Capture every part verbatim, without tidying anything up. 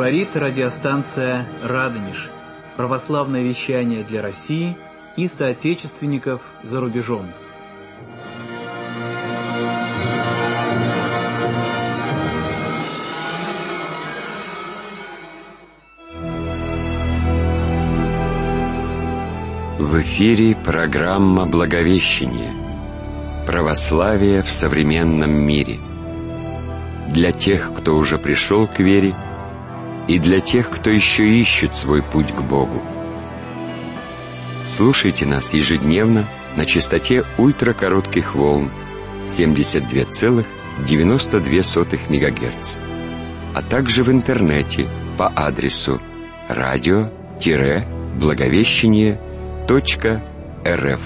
Говорит радиостанция «Радонеж». Православное вещание для России и соотечественников за рубежом. В эфире программа «Благовещение. Православие в современном мире». Для тех, кто уже пришел к вере, и для тех, кто еще ищет свой путь к Богу. Слушайте нас ежедневно на частоте ультракоротких волн семьдесят два целых девяносто две сотых мегагерца, а также в интернете по адресу радио-благовещение точка рф.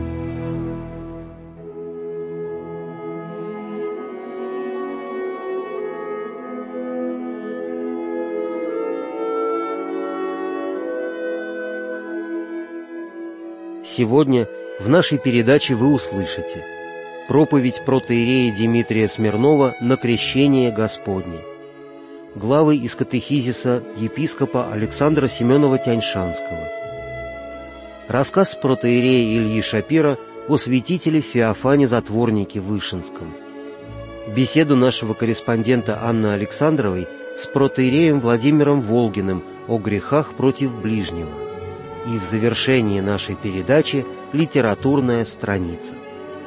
Сегодня в нашей передаче вы услышите проповедь протоиерея Дмитрия Смирнова на крещение Господне, главы из катехизиса епископа Александра Семенова Тяньшанского, рассказ протоиерея Ильи Шапира о святителе Феофане Затворнике Вышинском, беседу нашего корреспондента Анны Александровой с протоиереем Владимиром Волгиным о грехах против ближнего. И в завершении нашей передачи литературная страница.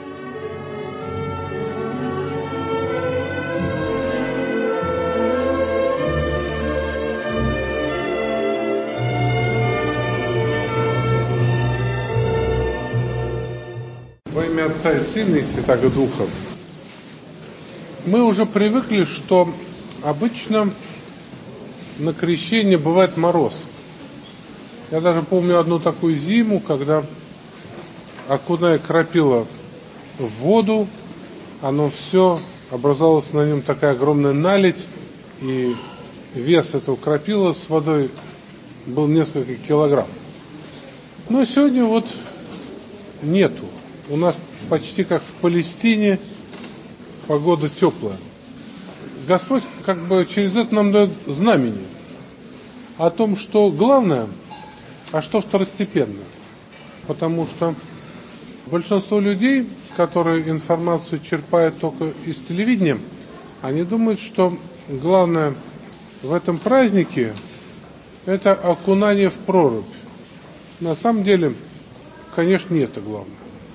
Во имя Отца и Сына и Святаго Духа. Мы уже привыкли, что обычно на крещении бывает мороз. Я даже помню одну такую зиму, когда, окуная крапила в воду, оно все, образовалась на нем такая огромная наледь, и вес этого крапила с водой был несколько килограмм. Но сегодня вот нету. У нас почти как в Палестине погода теплая. Господь как бы через это нам дает знамение о том, что главное, а что второстепенно. Потому что большинство людей, которые информацию черпают только из телевидения, они думают, что главное в этом празднике это окунание в прорубь. На самом деле, конечно, не это главное.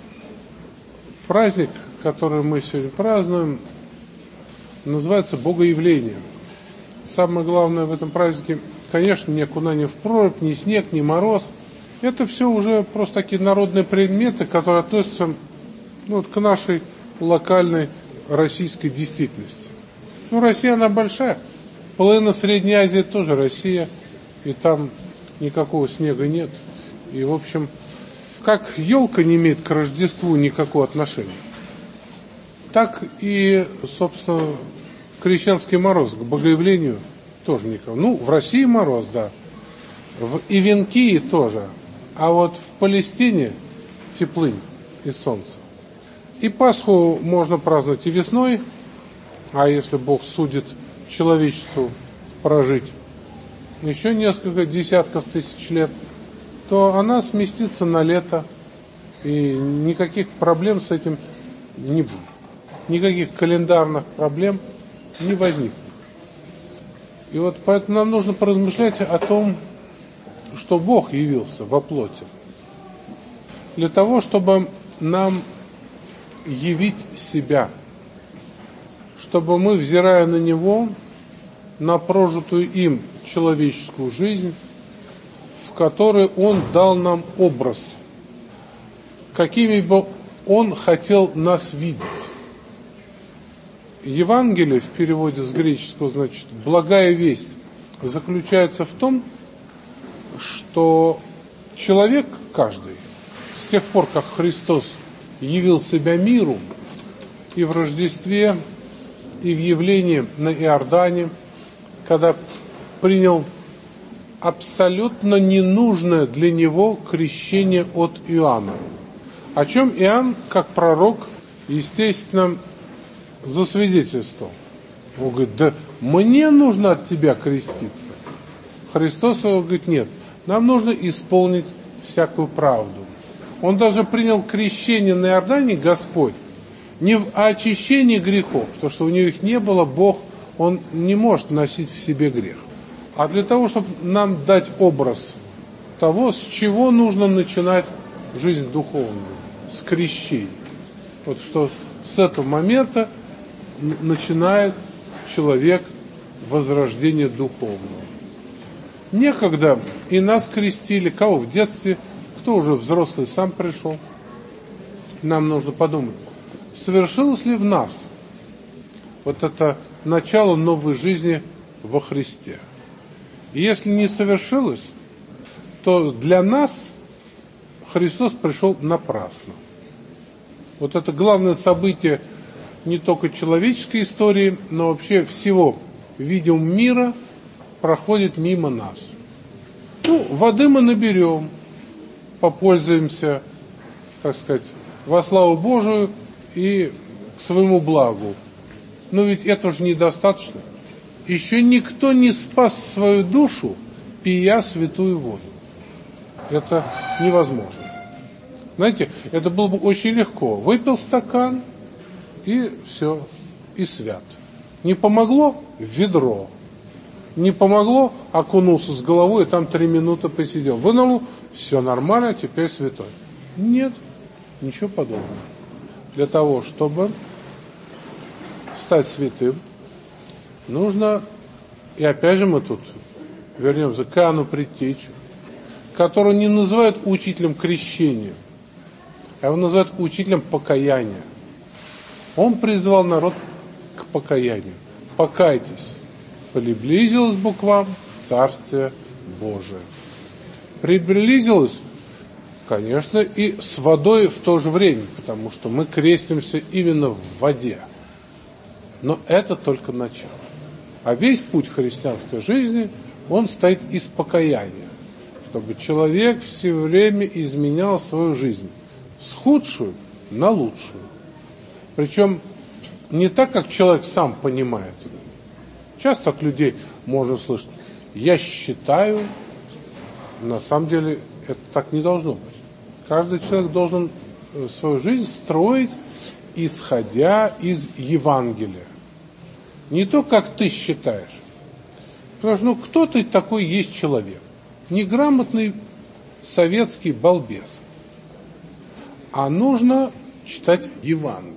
Праздник, который мы сегодня празднуем, называется Богоявление. Самое главное в этом празднике, конечно, не окунание в прорубь, ни снег, ни мороз. Это все уже просто такие народные предметы, которые относятся ну, вот, к нашей локальной российской действительности. Ну, Россия, она большая. Половина Средней Азии тоже Россия, и там никакого снега нет. И, в общем, как елка не имеет к Рождеству никакого отношения, так и, собственно, крещенский мороз к Богоявлению тоже никого. Ну, в России мороз, да. В Ивенкии тоже. А вот в Палестине теплынь и солнце. И Пасху можно праздновать и весной, а если Бог судит человечеству прожить еще несколько десятков тысяч лет, то она сместится на лето, и никаких проблем с этим не будет. Никаких календарных проблем не возникнет. И вот поэтому нам нужно поразмышлять о том, что Бог явился во плоти. Для того, чтобы нам явить себя. Чтобы мы, взирая на Него, на прожитую им человеческую жизнь, в которой Он дал нам образ, какими бы Он хотел нас видеть. Евангелие в переводе с греческого значит «благая весть» заключается в том, что человек каждый, с тех пор, как Христос явил себя миру и в Рождестве, и в явлении на Иордане, когда принял абсолютно ненужное для него крещение от Иоанна, о чем Иоанн, как пророк, естественно, засвидетельствовал. Он говорит, да мне нужно от тебя креститься. Христос говорит, нет, нам нужно исполнить всякую правду. Он даже принял крещение на Иордане, Господь, не в очищении грехов, потому что у него их не было, Бог, Он не может носить в себе грех. А для того, чтобы нам дать образ того, с чего нужно начинать жизнь духовную, с крещения. Вот что с этого момента начинает человек возрождение духовного. Некогда и нас крестили, кого в детстве, кто уже взрослый сам пришел. Нам нужно подумать, совершилось ли в нас вот это начало новой жизни во Христе. И если не совершилось, то для нас Христос пришел напрасно. Вот это главное событие не только человеческой истории, но вообще всего видимого мира проходит мимо нас. Ну, воды мы наберем, попользуемся, так сказать, во славу Божию и к своему благу. Но ведь этого же недостаточно. Еще никто не спас свою душу, пия святую воду. Это невозможно. Знаете, это было бы очень легко. Выпил стакан, и все, и свят. Не помогло – в ведро. Не помогло – окунулся с головой, и там три минуты посидел. Вынул – все нормально, теперь святой. Нет, ничего подобного. Для того, чтобы стать святым, нужно, и опять же мы тут вернемся к Иоанну Предтече, которого не называют учителем крещения, а его называют учителем покаяния. Он призвал народ к покаянию. Покайтесь, приблизилось бы к вам Царствие Божие. Приблизилось, конечно, и с водой в то же время, потому что мы крестимся именно в воде. Но это только начало. А весь путь христианской жизни, он стоит из покаяния, чтобы человек все время изменял свою жизнь с худшую на лучшую. Причем не так, как человек сам понимает. Часто от людей можно слышать: я считаю, на самом деле это так не должно быть. Каждый человек должен свою жизнь строить, исходя из Евангелия. Не то, как ты считаешь. Потому что, ну, кто ты такой есть человек? Неграмотный советский балбес. А нужно читать Евангелие.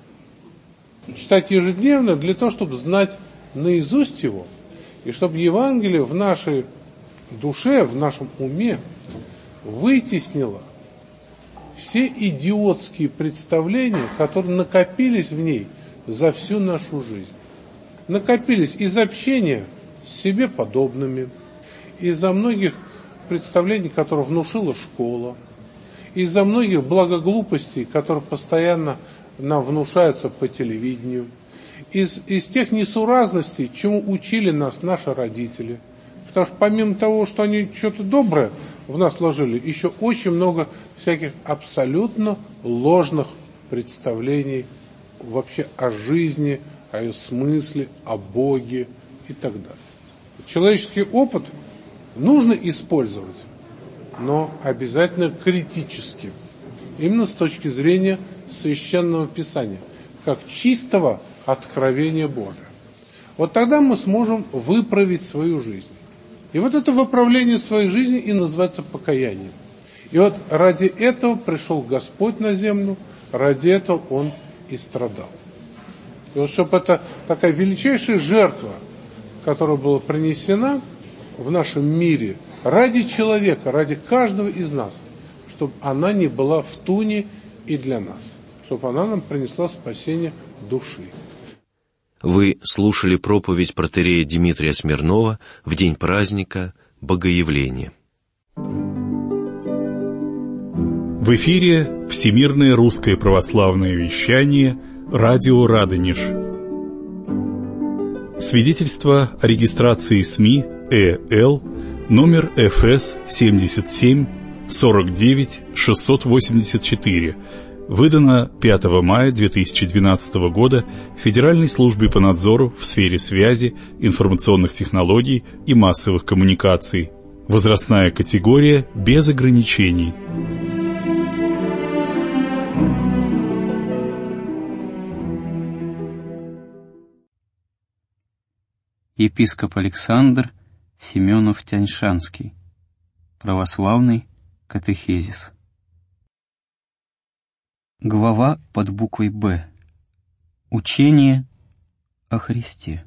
Читать ежедневно для того, чтобы знать наизусть его. И чтобы Евангелие в нашей душе, в нашем уме вытеснило все идиотские представления, которые накопились в ней за всю нашу жизнь. Накопились из общения с себе подобными, из-за многих представлений, которые внушила школа, из-за многих благоглупостей, которые постоянно нам внушаются по телевидению, из, из тех несуразностей, чему учили нас наши родители. Потому что помимо того, что они что-то доброе в нас вложили, еще очень много всяких абсолютно ложных представлений вообще о жизни, о ее смысле, о Боге и так далее. Человеческий опыт нужно использовать, но обязательно критически. Именно с точки зрения Священного Писания, как чистого откровения Божия. Вот тогда мы сможем выправить свою жизнь. И вот это выправление своей жизни и называется покаянием. И вот ради этого пришел Господь на землю, ради этого Он и страдал. И вот чтобы это такая величайшая жертва, которая была принесена в нашем мире ради человека, ради каждого из нас, чтобы она не была в туне и для нас, чтобы она нам принесла спасение души. Вы слушали проповедь протоиерея Дмитрия Смирнова в день праздника Богоявления. В эфире Всемирное русское православное вещание «Радио Радонеж». Свидетельство о регистрации СМИ ЭЛ номер эф эс семьдесят семь сорок девять шестьсот восемьдесят четыре, выдано пятого мая две тысячи двенадцатого года Федеральной службе по надзору в сфере связи, информационных технологий и массовых коммуникаций. Возрастная категория без ограничений. Епископ Александр Семенов-Тяньшанский. Православный катехизис. Глава под буквой «Б». Учение о Христе.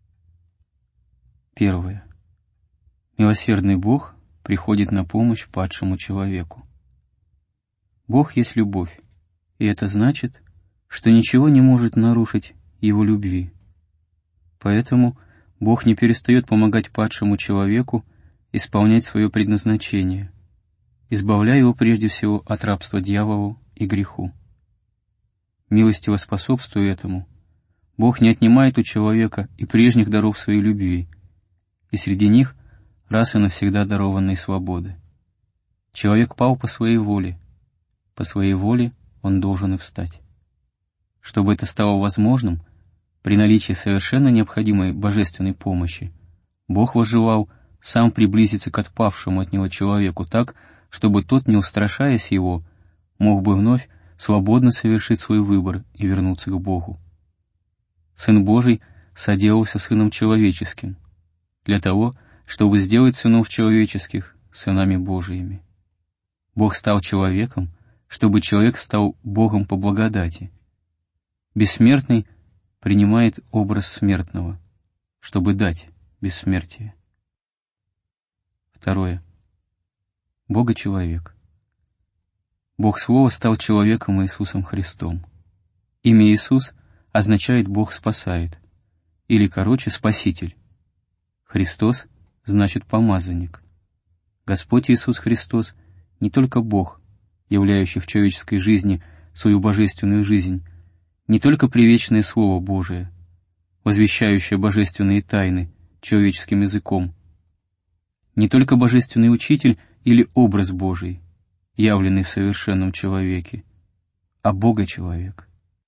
Первое. Милосердный Бог приходит на помощь падшему человеку. Бог есть любовь, и это значит, что ничего не может нарушить Его любви. Поэтому Бог не перестает помогать падшему человеку исполнять свое предназначение, избавляя его прежде всего от рабства дьяволу и греху. Милостиво способствуя этому, Бог не отнимает у человека и прежних даров своей любви, и среди них раз и навсегда дарованной свободы. Человек пал по своей воле, по своей воле он должен и встать. Чтобы это стало возможным, при наличии совершенно необходимой божественной помощи, Бог возжелал сам приблизиться к отпавшему от него человеку так, чтобы тот, не устрашаясь его, мог бы вновь свободно совершить свой выбор и вернуться к Богу. Сын Божий соделался Сыном Человеческим, для того, чтобы сделать сынов человеческих сынами Божиими. Бог стал человеком, чтобы человек стал Богом по благодати. Бессмертный принимает образ смертного, чтобы дать бессмертие. Второе. Бога-человек. Бог Слово стал человеком Иисусом Христом. Имя Иисус означает «Бог спасает», или, короче, Спаситель. Христос значит «помазанник». Господь Иисус Христос не только Бог, являющий в человеческой жизни свою божественную жизнь, не только привечное Слово Божие, возвещающее божественные тайны человеческим языком, не только божественный учитель или образ Божий, явленный в совершенном человеке, а Бога-человек.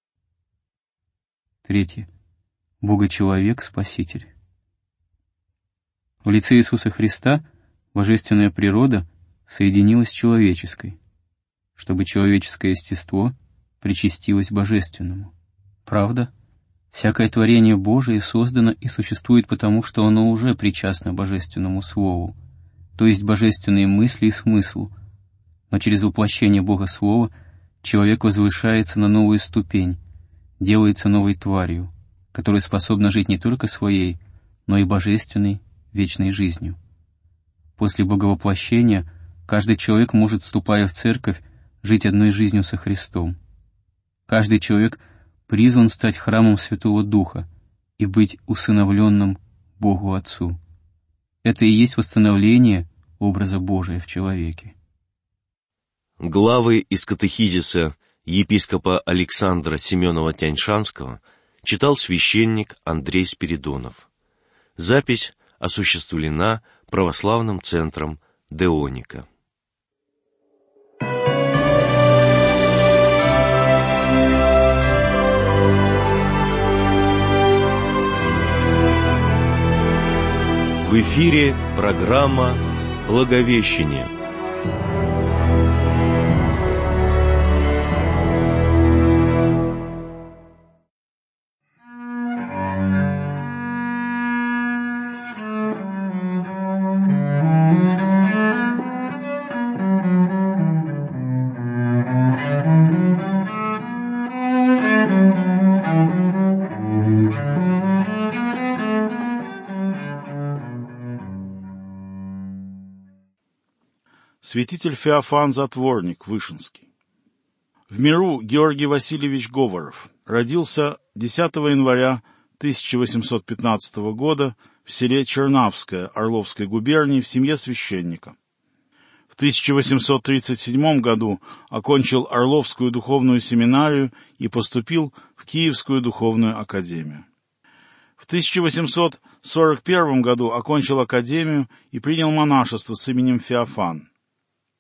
Третье. Бога-человек-спаситель. В лице Иисуса Христа божественная природа соединилась с человеческой, чтобы человеческое естество причастилось божественному. Правда, всякое творение Божие создано и существует потому, что оно уже причастно божественному Слову, то есть божественные мысли и смыслу, но через воплощение Бога Слова человек возвышается на новую ступень, делается новой тварью, которая способна жить не только своей, но и божественной, вечной жизнью. После боговоплощения каждый человек может, вступая в церковь, жить одной жизнью со Христом. Каждый человек призван стать храмом Святого Духа и быть усыновленным Богу Отцу. Это и есть восстановление образа Божия в человеке. Главы из катехизиса епископа Александра Семенова-Тяньшанского читал священник Андрей Спиридонов. Запись осуществлена православным центром Деоника. В эфире программа «Благовещение». Святитель Феофан Затворник, Вышинский. В миру Георгий Васильевич Говоров родился десятого января тысяча восемьсот пятнадцатого года в селе Чернавское Орловской губернии в семье священника. В тысяча восемьсот тридцать седьмом году окончил Орловскую духовную семинарию и поступил в Киевскую духовную академию. В тысяча восемьсот сорок первом году окончил академию и принял монашество с именем Феофан.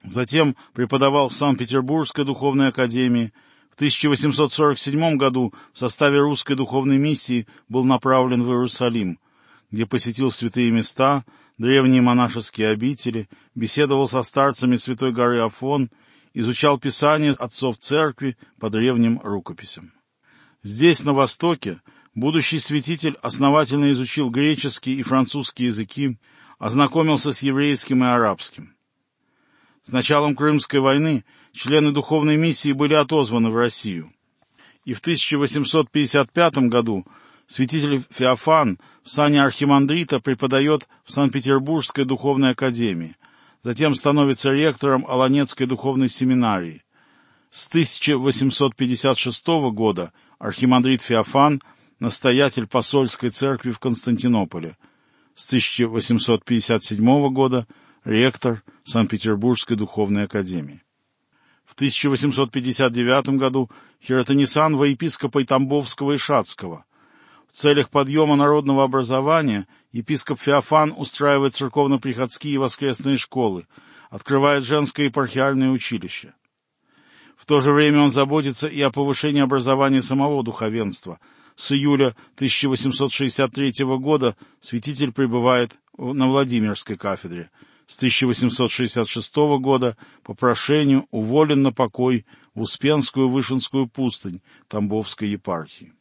Затем преподавал в Санкт-Петербургской духовной академии. В тысяча восемьсот сорок седьмом году в составе русской духовной миссии был направлен в Иерусалим, где посетил святые места, древние монашеские обители, беседовал со старцами Святой горы Афон, изучал Писание отцов церкви по древним рукописям. Здесь, на Востоке, будущий святитель основательно изучил греческий и французский языки, ознакомился с еврейским и арабским. С началом Крымской войны члены духовной миссии были отозваны в Россию, и в тысяча восемьсот пятьдесят пятом году святитель Феофан в сане архимандрита преподает в Санкт-Петербургской духовной академии, затем становится ректором Оланецкой духовной семинарии. С тысяча восемьсот пятьдесят шестого года архимандрит Феофан – настоятель посольской церкви в Константинополе, с тысяча восемьсот пятьдесят седьмого года ректор Санкт-Петербургской духовной академии. В тысяча восемьсот пятьдесят девятом году хиротонисан во епископа Тамбовского и Шацкого. В целях подъема народного образования епископ Феофан устраивает церковно-приходские воскресные школы, открывает женское епархиальное училище. В то же время он заботится и о повышении образования самого духовенства. С июля тысяча восемьсот шестьдесят третьего года святитель пребывает на Владимирской кафедре. С тысяча восемьсот шестьдесят шестого года по прошению уволен на покой в Успенскую Вышинскую пустынь Тамбовской епархии.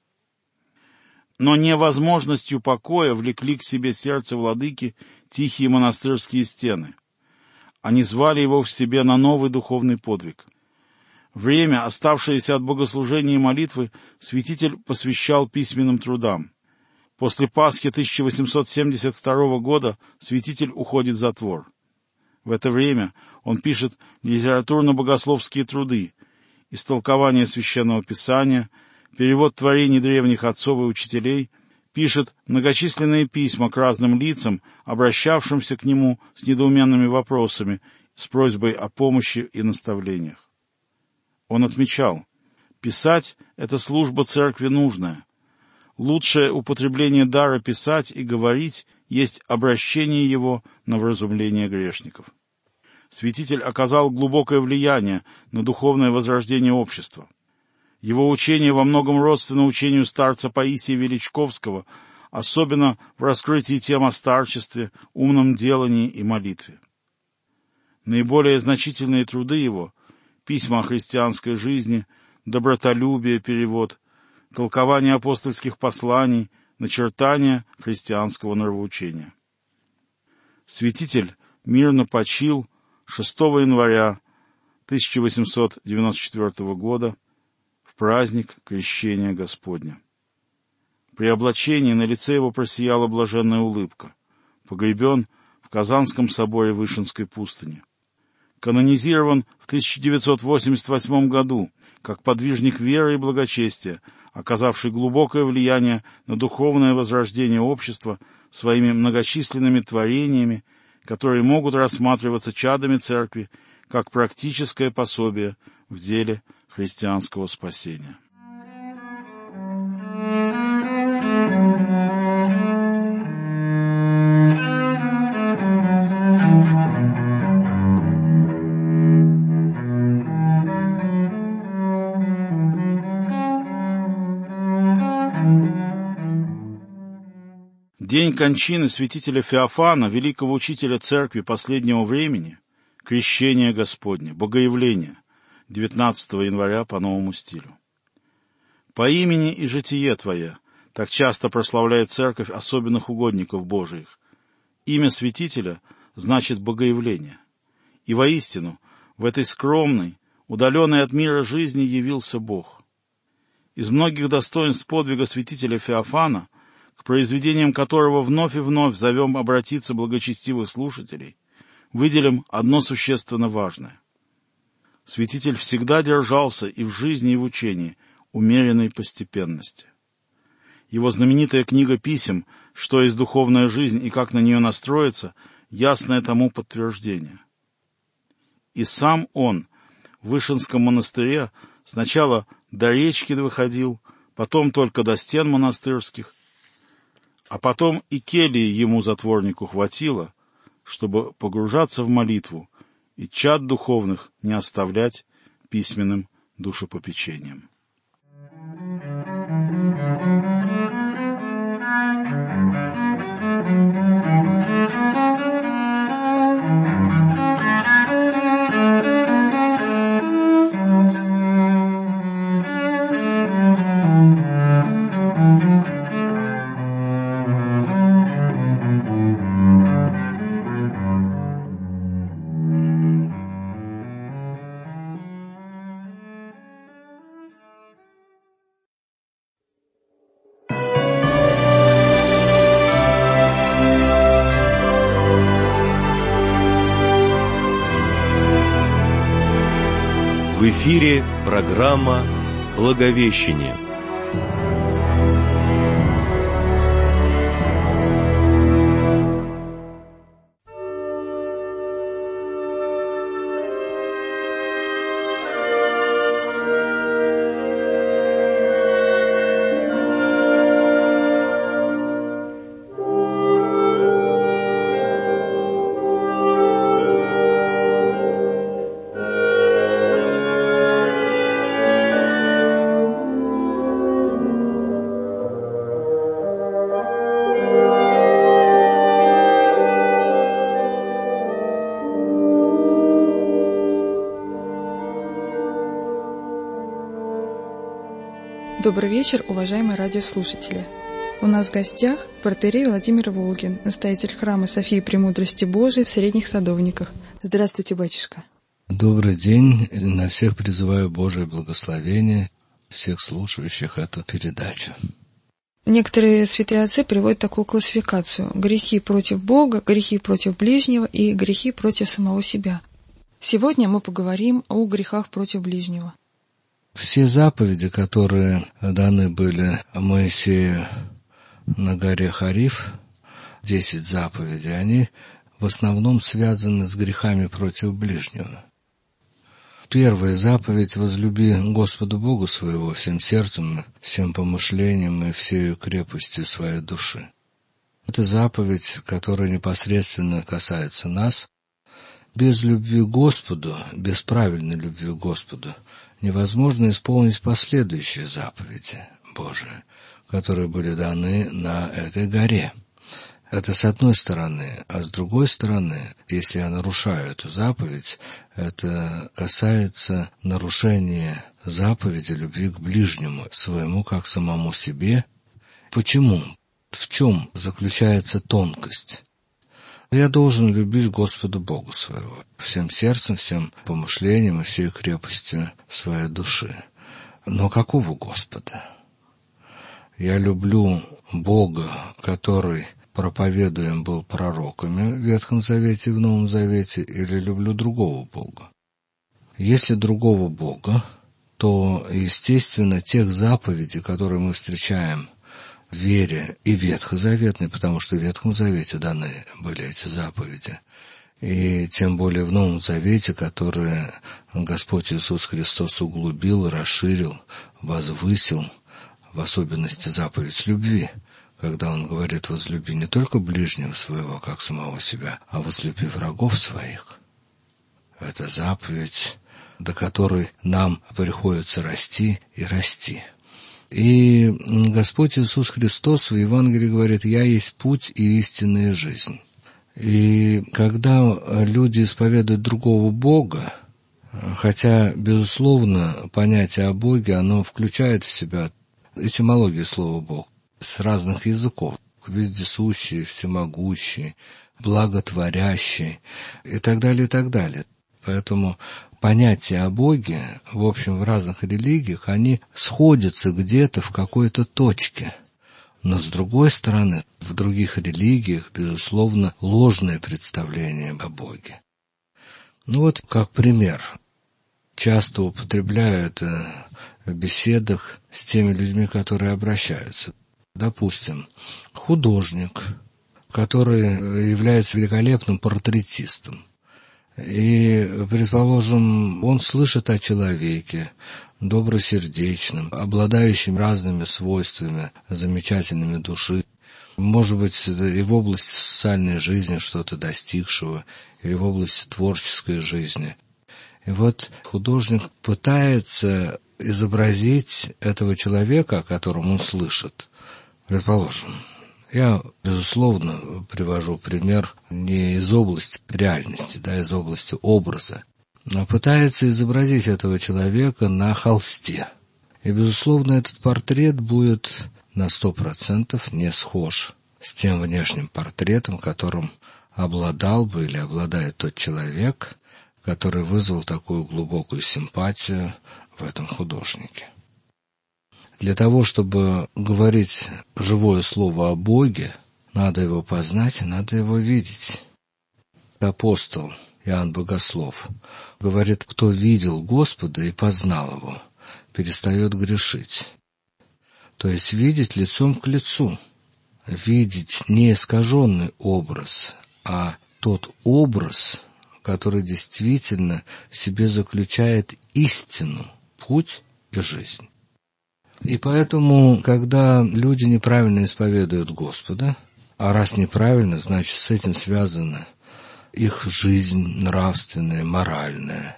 Но невозможностью покоя влекли к себе сердце владыки тихие монастырские стены. Они звали его в себе на новый духовный подвиг. Время, оставшееся от богослужения и молитвы, святитель посвящал письменным трудам. После Пасхи тысяча восемьсот семьдесят второго года святитель уходит за двор. В это время он пишет литературно-богословские труды, истолкование Священного Писания, перевод творений древних отцов и учителей, пишет многочисленные письма к разным лицам, обращавшимся к нему с недоуменными вопросами, с просьбой о помощи и наставлениях. Он отмечал: «Писать — это служба церкви нужная. Лучшее употребление дара писать и говорить есть обращение его на вразумление грешников». Святитель оказал глубокое влияние на духовное возрождение общества. Его учение во многом родственно учению старца Паисия Величковского, особенно в раскрытии тем о старчестве, умном делании и молитве. Наиболее значительные труды его — письма о христианской жизни, добротолюбие, перевод, толкование апостольских посланий, начертание христианского нравоучения. Святитель мирно почил шестого января тысяча восемьсот девяносто четвертого года в праздник Крещения Господня. При облачении на лице его просияла блаженная улыбка. Погребен в Казанском соборе Вышинской пустыни. Канонизирован в тысяча девятьсот восемьдесят восьмом году как подвижник веры и благочестия, оказавший глубокое влияние на духовное возрождение общества своими многочисленными творениями, которые могут рассматриваться чадами церкви как практическое пособие в деле христианского спасения. День кончины святителя Феофана, великого учителя церкви последнего времени, Крещение Господне, Богоявление, девятнадцатого января по новому стилю. По имени и житие Твое так часто прославляет церковь особенных угодников Божиих. Имя святителя значит Богоявление. И воистину, в этой скромной, удаленной от мира жизни явился Бог. Из многих достоинств подвига святителя Феофана, к произведениям которого вновь и вновь зовем обратиться благочестивых слушателей, выделим одно существенно важное. Святитель всегда держался и в жизни, и в учении умеренной постепенности. Его знаменитая книга писем «Что есть духовная жизнь и как на нее настроиться» ясное тому подтверждение. И сам он в Вышинском монастыре сначала до речки выходил, потом только до стен монастырских, а потом и кельи ему, затворнику, хватило, чтобы погружаться в молитву и чад духовных не оставлять письменным душепопечением. В эфире программа «Благовещение». Добрый вечер, уважаемые радиослушатели. У нас в гостях протоиерей Владимир Волгин, настоятель храма Софии Премудрости Божией в Средних Садовниках. Здравствуйте, батюшка. Добрый день. На всех призываю Божие благословение, всех слушающих эту передачу. Некоторые святые отцы приводят такую классификацию: грехи против Бога, грехи против ближнего и грехи против самого себя. Сегодня мы поговорим о грехах против ближнего. Все заповеди, которые даны были Моисею на горе Хариф, десять заповедей, они в основном связаны с грехами против ближнего. Первая заповедь: возлюби Господа Бога своего всем сердцем, всем помышлением и всею крепостью своей души. Это заповедь, которая непосредственно касается нас. Без любви к Господу, без правильной любви к Господу, невозможно исполнить последующие заповеди Божии, которые были даны на этой горе. Это с одной стороны, а с другой стороны, если я нарушаю эту заповедь, это касается нарушения заповеди любви к ближнему, своему как самому себе. Почему? В чем заключается тонкость? Я должен любить Господа Бога своего всем сердцем, всем помышлением и всей крепостью своей души. Но какого Господа? Я люблю Бога, который проповедуем был пророками в Ветхом Завете и в Новом Завете, или люблю другого Бога? Если другого Бога, то, естественно, тех заповедей, которые мы встречаем в вере и ветхозаветной, потому что в Ветхом Завете даны были эти заповеди, и тем более в Новом Завете, которые Господь Иисус Христос углубил, расширил, возвысил, в особенности заповедь любви, когда Он говорит: возлюби не только ближнего своего, как самого себя, а возлюби врагов своих. Это заповедь, до которой нам приходится расти и расти. И Господь Иисус Христос в Евангелии говорит: «Я есть путь и истина и жизнь». И когда люди исповедуют другого Бога, хотя, безусловно, понятие о Боге, оно включает в себя этимологию слова «Бог» с разных языков: вездесущий, всемогущий, благотворящий и так далее, и так далее. Поэтому понятия о Боге, в общем, в разных религиях, они сходятся где-то в какой-то точке. Но, с другой стороны, в других религиях, безусловно, ложное представление о Боге. Ну вот, как пример, часто употребляю это в беседах с теми людьми, которые обращаются. Допустим, художник, который является великолепным портретистом. И, предположим, он слышит о человеке, добросердечном, обладающем разными свойствами, замечательными души. может быть, и в области социальной жизни что-то достигшего, или в области творческой жизни. И вот художник пытается изобразить этого человека, о котором он слышит. Предположим, я, безусловно, привожу пример не из области реальности, да, из области образа, но пытается изобразить этого человека на холсте. И, безусловно, этот портрет будет на сто процентов не схож с тем внешним портретом, которым обладал бы или обладает тот человек, который вызвал такую глубокую симпатию в этом художнике. Для того, чтобы говорить живое слово о Боге, надо его познать и надо его видеть. Апостол Иоанн Богослов говорит: кто видел Господа и познал его, перестает грешить. То есть видеть лицом к лицу, видеть не искаженный образ, а тот образ, который действительно в себе заключает истину, путь и жизнь. И поэтому, когда люди неправильно исповедуют Господа, а раз неправильно, значит, с этим связана их жизнь нравственная, моральная.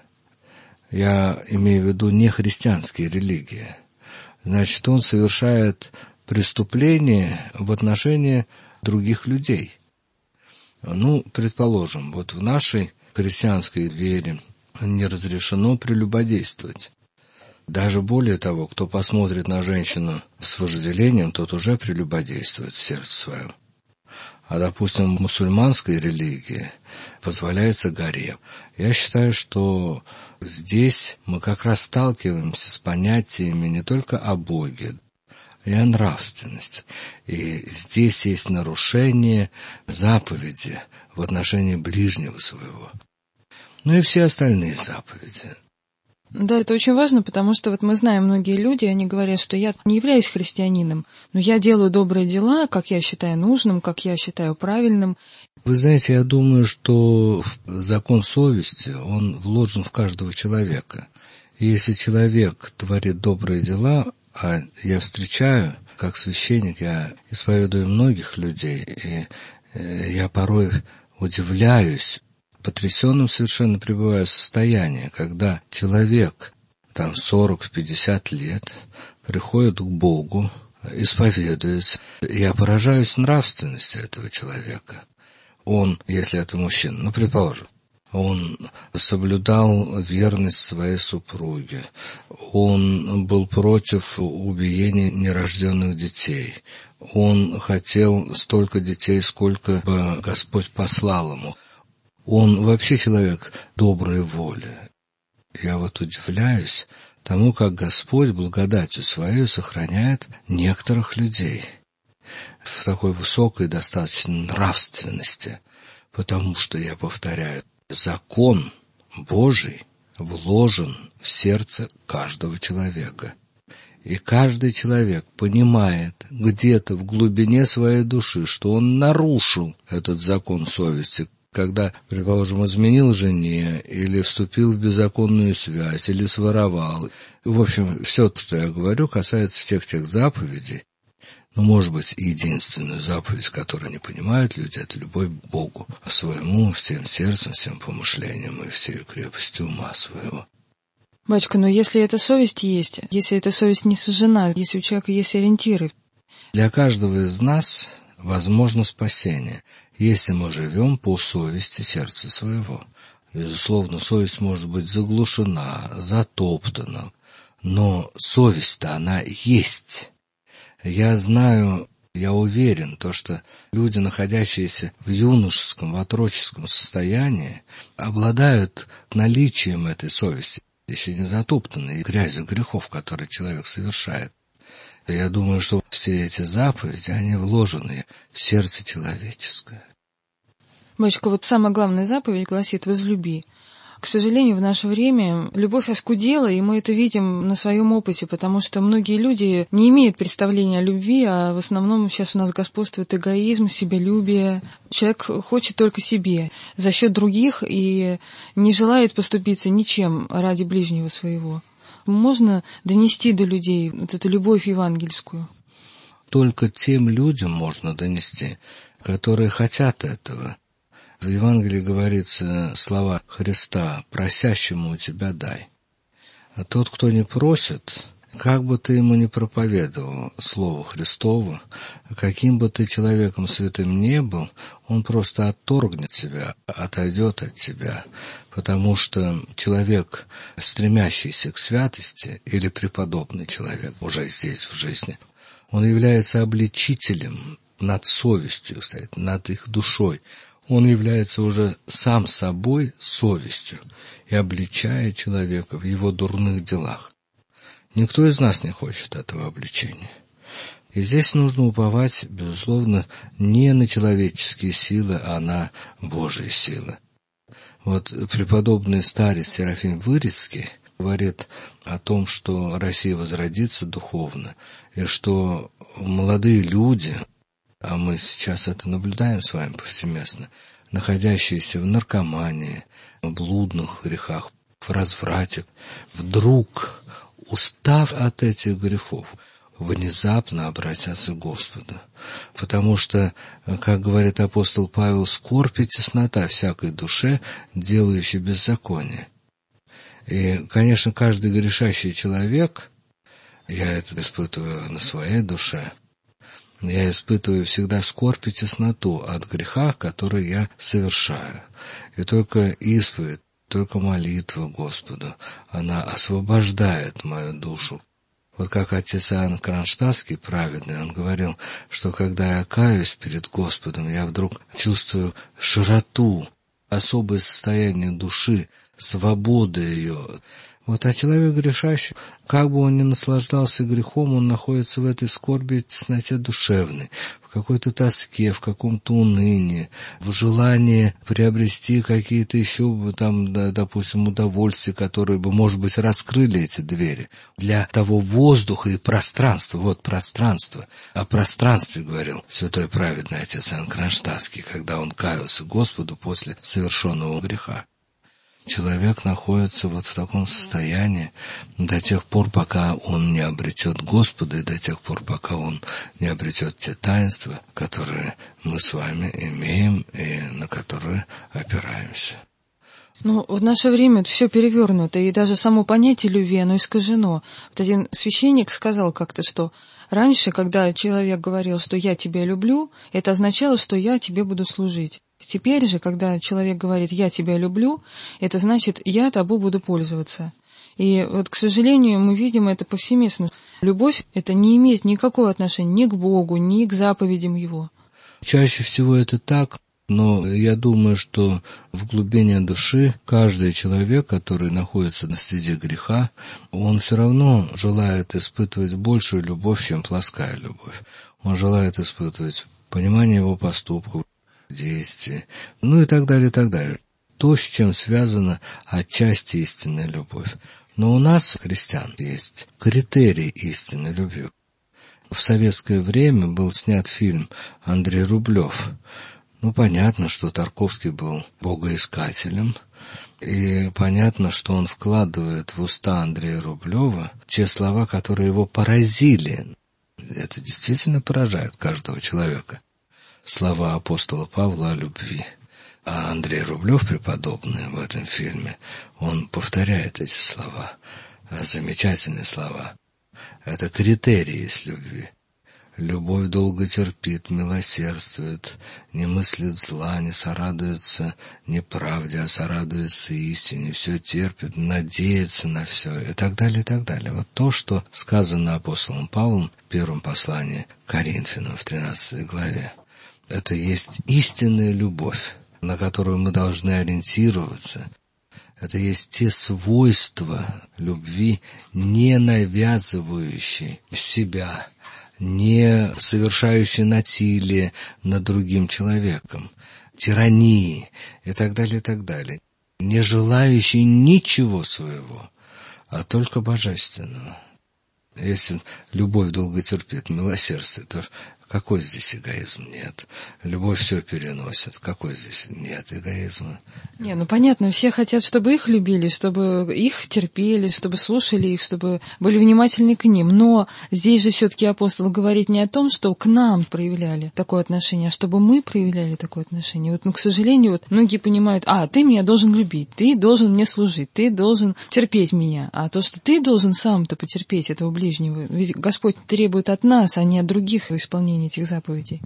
Я имею в виду не христианские религии. Значит, он совершает преступление в отношении других людей. Ну, предположим, вот в нашей христианской вере не разрешено прелюбодействовать. Даже более того, кто посмотрит на женщину с вожделением, тот уже прелюбодействует в сердце своем. А, допустим, в мусульманской религии позволяется гарем. Я считаю, что здесь мы как раз сталкиваемся с понятиями не только о Боге, и о нравственности. И здесь есть нарушение заповеди в отношении ближнего своего. Ну и все остальные заповеди. Да, это очень важно, потому что вот мы знаем, многие люди, они говорят, что я не являюсь христианином, но я делаю добрые дела, как я считаю нужным, как я считаю правильным. Вы знаете, я думаю, что закон совести, он вложен в каждого человека. И если человек творит добрые дела, а я встречаю, как священник, я исповедую многих людей, и я порой удивляюсь, потрясенным совершенно пребываю в состоянии, когда человек, там, сорок-пятьдесят лет, приходит к Богу, исповедуется. Я поражаюсь нравственности этого человека. Он, если это мужчина, ну, предположим, он соблюдал верность своей супруге, он был против убиения нерожденных детей, он хотел столько детей, сколько бы Господь послал ему. Он вообще человек доброй воли. Я вот удивляюсь тому, как Господь благодатью Своей сохраняет некоторых людей в такой высокой достаточно нравственности, потому что, я повторяю, закон Божий вложен в сердце каждого человека. И каждый человек понимает где-то в глубине своей души, что он нарушил этот закон совести, когда, предположим, изменил жене, или вступил в беззаконную связь, или своровал. В общем, все, что я говорю, касается всех тех заповедей. Но, может быть, единственную заповедь, которую не понимают люди, это любовь к Богу, своему, всем сердцем, всем помышлением и всей крепостью ума своего. Батюшка, но если эта совесть есть, если эта совесть не сожжена, если у человека есть ориентиры? Для каждого из нас возможно спасение, если мы живем по совести сердца своего. Безусловно, совесть может быть заглушена, затоптана, но совесть-то она есть. Я знаю, я уверен, то, что люди, находящиеся в юношеском, в отроческом состоянии, обладают наличием этой совести, еще не затоптанной грязью грехов, которые человек совершает. Я думаю, что все эти заповеди, они вложены в сердце человеческое. Батюшка, вот самая главная заповедь гласит «возлюби». К сожалению, в наше время любовь оскудела, и мы это видим на своем опыте, потому что многие люди не имеют представления о любви, а в основном сейчас у нас господствует эгоизм, себялюбие. Человек хочет только себе за счет других и не желает поступиться ничем ради ближнего своего. Можно донести до людей вот эту любовь евангельскую? только тем людям можно донести, которые хотят этого. В Евангелии говорится слова Христа: «Просящему у тебя дай». А тот, кто не просит, как бы ты ему ни проповедовал Слово Христово, каким бы ты человеком святым не был, он просто отторгнет тебя, отойдет от тебя, потому что человек, стремящийся к святости, или преподобный человек уже здесь в жизни, он является обличителем над совестью, кстати, над их душой. Он является уже сам собой совестью и обличает человека в его дурных делах. Никто из нас не хочет этого обличения. И здесь нужно уповать, безусловно, не на человеческие силы, а на Божьи силы. Вот преподобный старец Серафим Вырицкий говорит о том, что Россия возродится духовно, и что молодые люди, а мы сейчас это наблюдаем с вами повсеместно, находящиеся в наркомании, в блудных грехах, в разврате, вдруг, устав от этих грехов, внезапно обратятся к Господу. Потому что, как говорит апостол Павел, скорбь и теснота всякой душе, делающей беззаконие. И, конечно, каждый грешащий человек, я это испытываю на своей душе, я испытываю всегда скорбь и тесноту от греха, который я совершаю. И только исповедь, только молитва Господу, она освобождает мою душу. Вот как отец Иоанн Кронштадтский, праведный, он говорил, что когда я каюсь перед Господом, я вдруг чувствую широту, особое состояние души, свободу ее. Вот, а человек грешащий, как бы он ни наслаждался грехом, он находится в этой скорби и тесноте душевной, в какой-то тоске, в каком-то унынии, в желании приобрести какие-то еще, там, допустим, удовольствия, которые бы, может быть, раскрыли эти двери для того воздуха и пространства. Вот пространство. О пространстве говорил святой праведный отец Иоанн Кронштадтский, когда он каялся Господу после совершенного греха. Человек находится вот в таком состоянии до тех пор, пока он не обретет Господа, и до тех пор, пока он не обретет те таинства, которые мы с вами имеем и на которые опираемся. Ну, в наше время все перевернуто, и даже само понятие любви, оно искажено. Вот один священник сказал как-то, что раньше, когда человек говорил, что «я тебя люблю», это означало, что «я тебе буду служить». Теперь же, когда человек говорит «я тебя люблю», это значит «я тобой буду пользоваться». И вот, к сожалению, мы видим это повсеместно. Любовь это не имеет никакого отношения ни к Богу, ни к заповедям Его. Чаще всего это так, но я думаю, что в глубине души каждый человек, который находится на стезе греха, он все равно желает испытывать большую любовь, чем плоская любовь. Он желает испытывать понимание его поступков, действий, ну и так далее, и так далее. То, с чем связана отчасти истинная любовь. Но у нас, христиан, есть критерий истинной любви. В советское время был снят фильм Андрей Рублев. Ну, понятно, что Тарковский был богоискателем, и понятно, что он вкладывает в уста Андрея Рублева те слова, которые его поразили. Это действительно поражает каждого человека. Слова апостола Павла о любви. А Андрей Рублев, преподобный, в этом фильме, он повторяет эти слова. Замечательные слова. Это критерии из любви. Любовь долго терпит, милосердствует, не мыслит зла, не сорадуется неправде, а сорадуется истине, все терпит, надеется на все, и так далее, и так далее. Вот то, что сказано апостолом Павлом в первом послании к Коринфянам в тринадцатой главе. Это есть истинная любовь, на которую мы должны ориентироваться. Это есть те свойства любви, не навязывающие себя, не совершающие насилие над другим человеком, тирании и так далее, и так далее, не желающие ничего своего, а только божественного. Если любовь долго терпит, милосердствие, то Какой здесь эгоизм? Нет. Любовь все переносит. Какой здесь нет эгоизма? Не, ну понятно, все хотят, чтобы их любили, чтобы их терпели, чтобы слушали их, чтобы были внимательны к ним. Но здесь же все-таки апостол говорит не о том, что к нам проявляли такое отношение, а чтобы мы проявляли такое отношение. Вот, ну, к сожалению, вот многие понимают: а, ты меня должен любить, ты должен мне служить, ты должен терпеть меня. А то, что ты должен сам-то потерпеть этого ближнего, ведь Господь требует от нас, а не от других исполнения этих заповедей.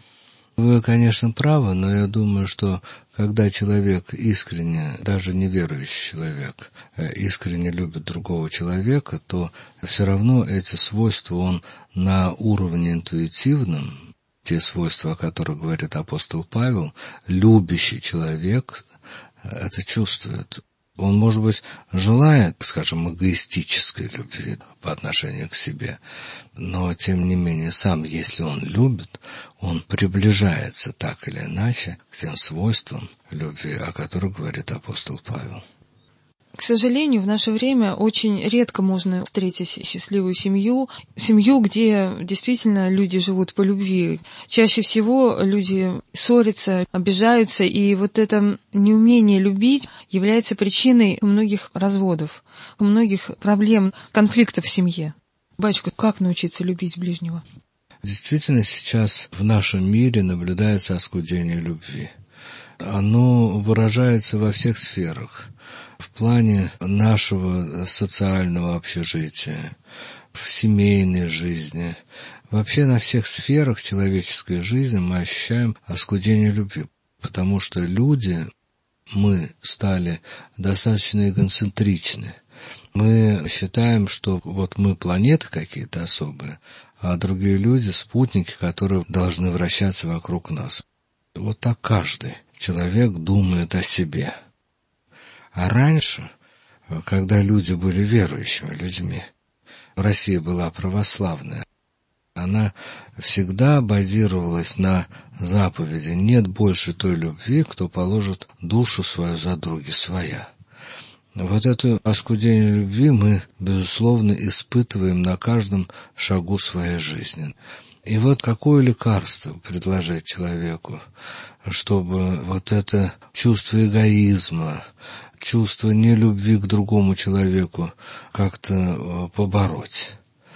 Вы, конечно, правы, но я думаю, что когда человек искренне, даже неверующий человек, искренне любит другого человека, то все равно эти свойства он на уровне интуитивном, те свойства, о которых говорит апостол Павел, любящий человек это чувствует. Он, может быть, желает, скажем, эгоистической любви по отношению к себе, но, тем не менее, сам, если он любит, он приближается так или иначе к тем свойствам любви, о которых говорит апостол Павел. К сожалению, в наше время очень редко можно встретить счастливую семью, семью, где действительно люди живут по любви. Чаще всего люди ссорятся, обижаются, и вот это неумение любить является причиной многих разводов, многих проблем, конфликтов в семье. Батюшка, как научиться любить ближнего? Действительно, сейчас в нашем мире наблюдается оскудение любви. Оно выражается во всех сферах. В плане нашего социального общежития, в семейной жизни, вообще на всех сферах человеческой жизни мы ощущаем оскудение любви, потому что люди, мы стали достаточно эгоцентричны. Мы считаем, что вот мы планеты какие-то особые, а другие люди — спутники, которые должны вращаться вокруг нас. Вот так каждый человек думает о себе. А раньше, когда люди были верующими людьми, Россия была православная, она всегда базировалась на заповеди: нет больше той любви, кто положит душу свою за други своя. Вот это оскудение любви мы, безусловно, испытываем на каждом шагу своей жизни. И вот какое лекарство предложить человеку, чтобы вот это чувство эгоизма, чувство нелюбви к другому человеку как-то побороть.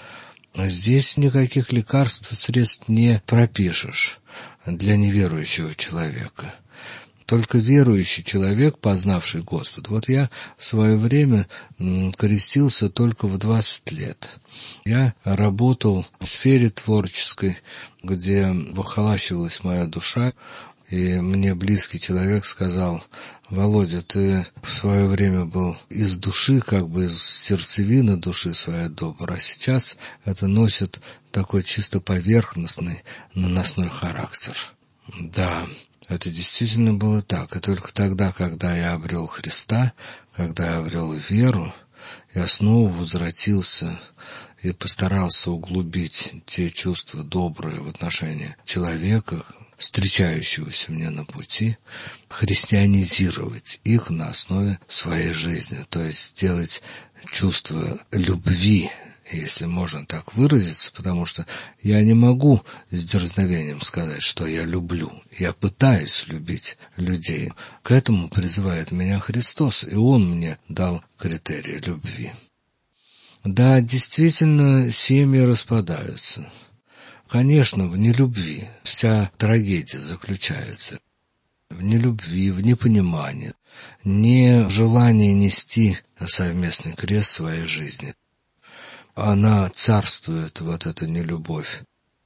Здесь никаких лекарств и средств не пропишешь для неверующего человека. Только верующий человек, познавший Господа. Вот я в свое время крестился только в двадцать лет. Я работал в сфере творческой, где вохолащивалась моя душа, и мне близкий человек сказал: Володя, ты в свое время был из души, как бы из сердцевины души своей добр, а сейчас это носит такой чисто поверхностный, наносной характер. Да, это действительно было так, и только тогда, когда я обрел Христа, когда я обрел веру, я снова возвратился и постарался углубить те чувства добрые в отношении человека, встречающегося мне на пути, христианизировать их на основе своей жизни, то есть сделать чувство любви, если можно так выразиться, потому что я не могу с дерзновением сказать, что я люблю. Я пытаюсь любить людей. К этому призывает меня Христос, и Он мне дал критерии любви. Да, действительно, семьи распадаются. Конечно, в нелюбви вся трагедия заключается. В нелюбви, в непонимании, не в желании нести совместный крест своей жизни. Она царствует, вот эта нелюбовь.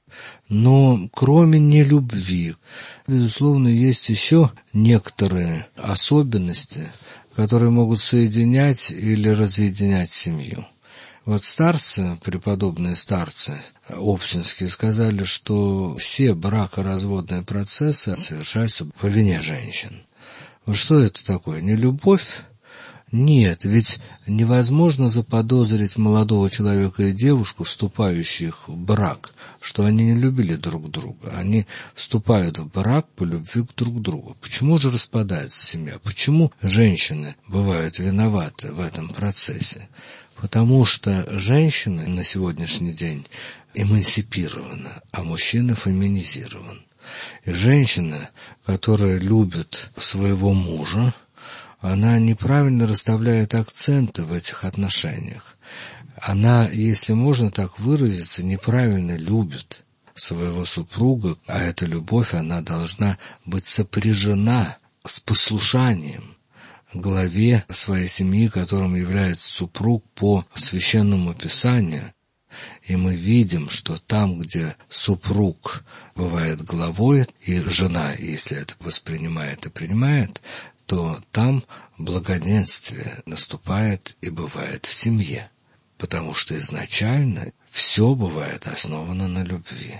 Но кроме нелюбви, безусловно, есть еще некоторые особенности, которые могут соединять или разъединять семью. Вот старцы, преподобные старцы обсинские, сказали, что все бракоразводные процессы совершаются по вине женщин. Вот что это такое? Нелюбовь? Нет, ведь невозможно заподозрить молодого человека и девушку, вступающих в брак, что они не любили друг друга. Они вступают в брак по любви к друг другу. Почему же распадается семья? Почему женщины бывают виноваты в этом процессе? Потому что женщины на сегодняшний день эмансипирована, а мужчина феминизирован. И женщина, которая любит своего мужа, она неправильно расставляет акценты в этих отношениях. Она, если можно так выразиться, неправильно любит своего супруга, а эта любовь, она должна быть сопряжена с послушанием главе своей семьи, которым является супруг по Священному Писанию. И мы видим, что там, где супруг бывает главой, и жена, если это воспринимает и принимает, то там благоденствие наступает и бывает в семье. Потому что изначально все бывает основано на любви.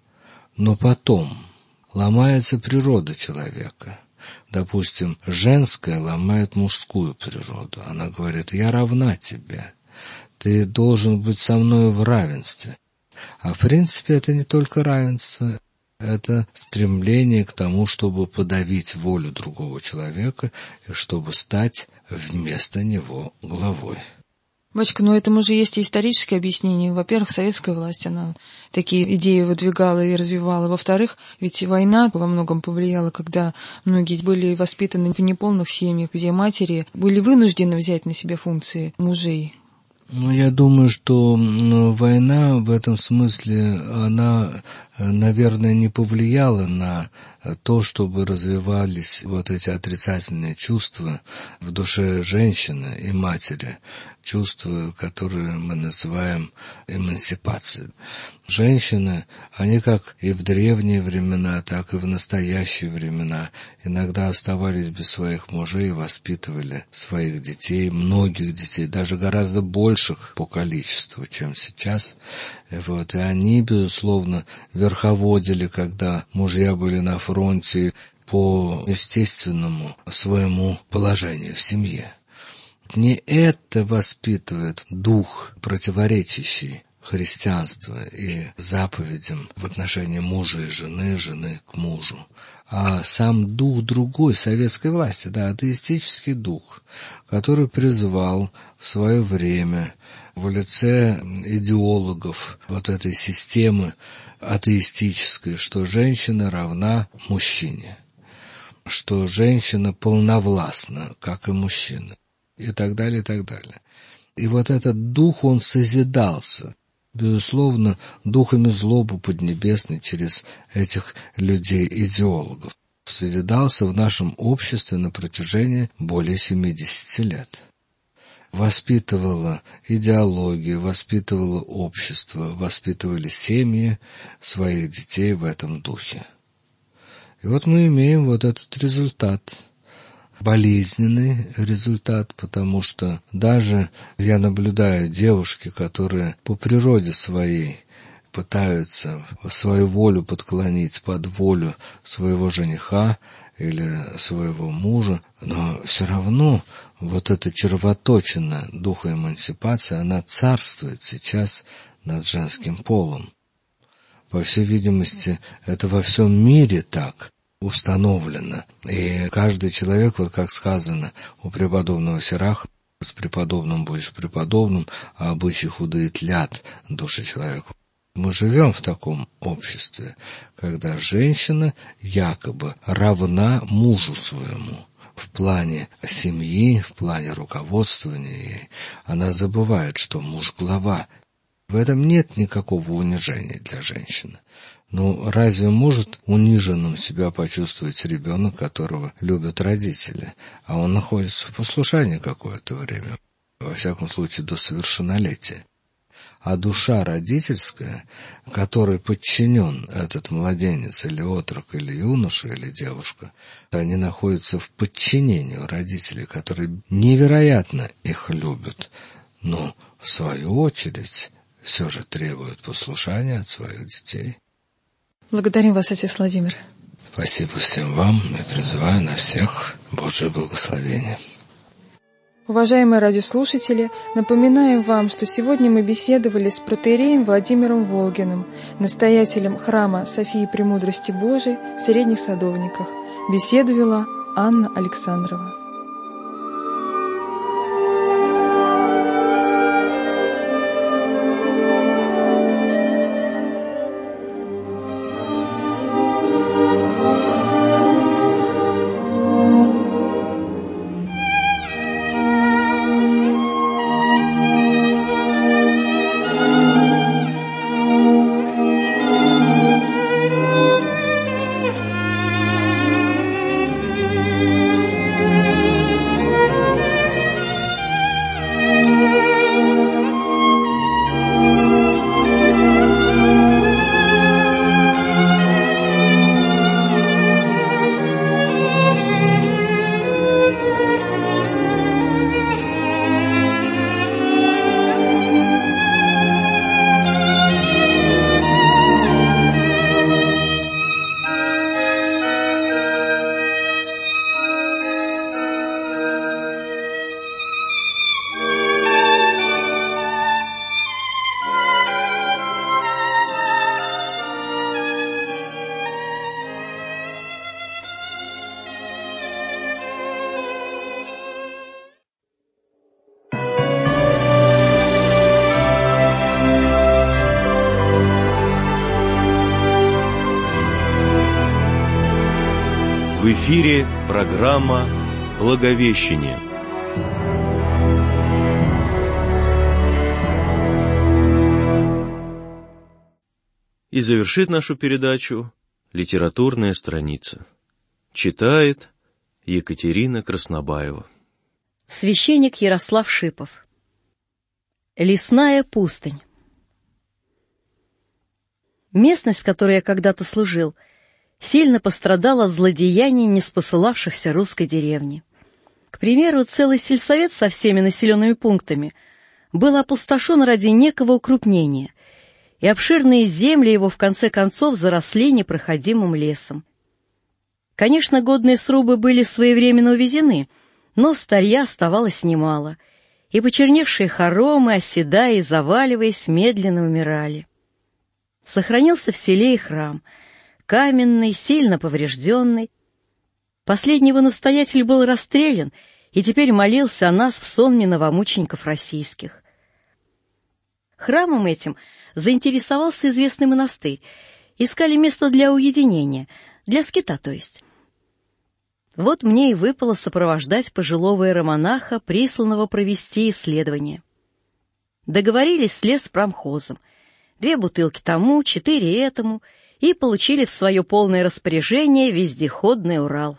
Но потом ломается природа человека. Допустим, женская ломает мужскую природу. Она говорит: «Я равна тебе, ты должен быть со мной в равенстве». А в принципе это не только равенство, это стремление к тому, чтобы подавить волю другого человека и чтобы стать вместо него главой. Батюшка, но этому же есть и исторические объяснения. Во-первых, советская власть, она такие идеи выдвигала и развивала. Во-вторых, ведь война во многом повлияла, когда многие были воспитаны в неполных семьях, где матери были вынуждены взять на себя функции мужей. Ну, я думаю, что ну, война в этом смысле, она, наверное, не повлияла на то, чтобы развивались вот эти отрицательные чувства в душе женщины и матери, чувства, которые мы называем эмансипацией. Женщины, они как и в древние времена, так и в настоящие времена иногда оставались без своих мужей и воспитывали своих детей, многих детей, даже гораздо больших по количеству, чем сейчас. Вот. И они, безусловно, верховодили, когда мужья были на фронте, по естественному своему положению в семье. Не это воспитывает дух, противоречащий христианству и заповедям в отношении мужа и жены, жены к мужу, а сам дух другой советской власти, да, атеистический дух, который призвал в свое время в лице идеологов вот этой системы атеистической, что женщина равна мужчине, что женщина полновластна, как и мужчина, и так далее, и так далее. И вот этот дух, он созидался, безусловно, духами злобы поднебесной через этих людей-идеологов. Созидался в нашем обществе на протяжении более семидесяти лет. Воспитывала идеология, воспитывало общество, воспитывали семьи своих детей в этом духе. И вот мы имеем вот этот результат. Болезненный результат, потому что даже я наблюдаю девушки, которые по природе своей пытаются свою волю подклонить под волю своего жениха или своего мужа, но все равно вот эта червоточина духа эмансипации, она царствует сейчас над женским полом. По всей видимости, это во всем мире так установлено. И каждый человек, вот как сказано у преподобного Сираха, с преподобным будешь преподобным, а обычаи худые тлят души человека. Мы живем в таком обществе, когда женщина якобы равна мужу своему в плане семьи, в плане руководствования ей. Она забывает, что муж глава. В этом нет никакого унижения для женщины. Ну, разве может униженным себя почувствовать ребенок, которого любят родители, а он находится в послушании какое-то время, во всяком случае до совершеннолетия? А душа родительская, которой подчинен этот младенец или отрок, или юноша, или девушка, они находятся в подчинении у родителей, которые невероятно их любят, но в свою очередь все же требуют послушания от своих детей. Благодарим вас, отец Владимир. Спасибо всем вам и призываю на всех Божие благословение. Уважаемые радиослушатели, напоминаем вам, что сегодня мы беседовали с протоиереем Владимиром Волгиным, настоятелем храма Софии Премудрости Божией в Средних Садовниках. Беседу вела Анна Александрова. В эфире программа «Благовещение». И завершит нашу передачу литературная страница. Читает Екатерина Краснобаева. Священник Ярослав Шипов. Лесная пустынь. Местность, в которой я когда-то служил, сильно пострадала от злодеяний неспосылавшихся русской деревни. К примеру, целый сельсовет со всеми населенными пунктами был опустошен ради некого укрупнения, и обширные земли его в конце концов заросли непроходимым лесом. Конечно, годные срубы были своевременно увезены, но старья оставалось немало, и почерневшие хоромы, оседая и заваливаясь, медленно умирали. Сохранился в селе и храм, каменный, сильно поврежденный. Последнего настоятель был расстрелян и теперь молился о нас в сонме новомучеников российских. Храмом этим заинтересовался известный монастырь. Искали место для уединения, для скита, то есть. Вот мне и выпало сопровождать пожилого иеромонаха, присланного провести исследование. Договорились с леспромхозом. Две бутылки тому, четыре этому, и получили в свое полное распоряжение вездеходный Урал.